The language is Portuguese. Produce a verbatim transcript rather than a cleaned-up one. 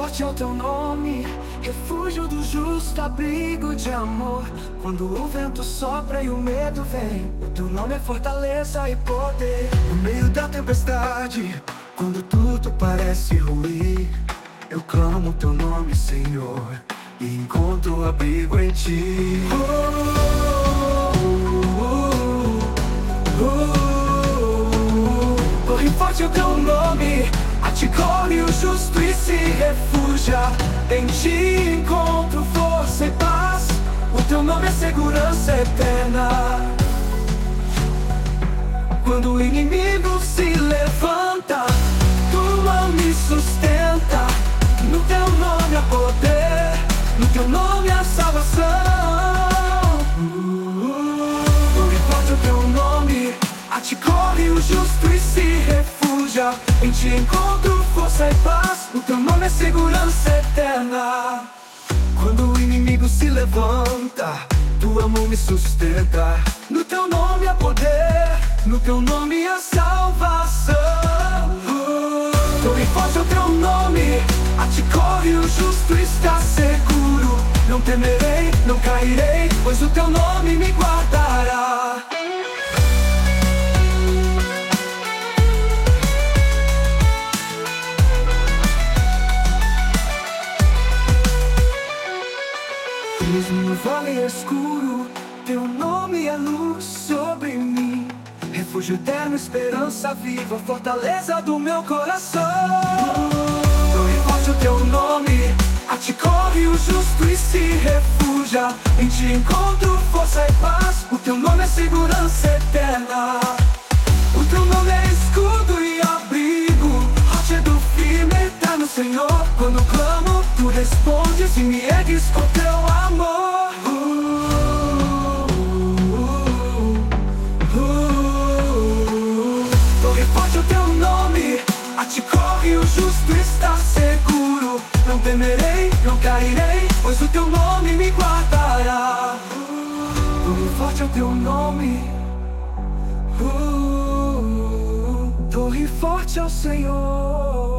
forte é o teu nome, refúgio do justo, abrigo de amor. Quando o vento sopra e o medo vem, o teu nome é fortaleza e poder. No meio da tempestade, quando tudo parece ruir, eu clamo o teu nome, Senhor, e encontro abrigo em ti. Oh, oh, oh, oh, oh. Torre forte é o teu nome, a ti corre o justo e se refugia. Em ti encontro força e paz, o teu nome é segurança eterna. Quando o inimigo se levanta, tua me sustenta. No teu nome há poder, no teu nome há salvação. Torre forte é o teu nome, a ti corre o justo e se refugia. Em ti encontro força e paz, o teu nome é segurança eterna. Quando o inimigo se levanta, tua mão me sustenta. No teu nome há poder, no teu nome há salvação. Torre forte é o teu nome, a ti corre o justo está seguro. Não temerei, não cairei, pois o teu nome me guardará. Mesmo no vale escuro, teu nome é luz sobre mim. Refúgio eterno, esperança viva, fortaleza do meu coração. Torre forte é o teu nome, a ti corre o justo e se refugia. Em ti encontro força e paz, o teu nome é segurança eterna. O teu nome é escudo e abrigo, rocha do firme eterno, Senhor. Quando clamo, tu respondes e me ergues com teu amor. Torre forte é o teu nome, a ti corre o justo está seguro. Não temerei, não cairei, pois o teu nome me guardará. Torre forte é o teu nome, uh, torre forte é o Senhor.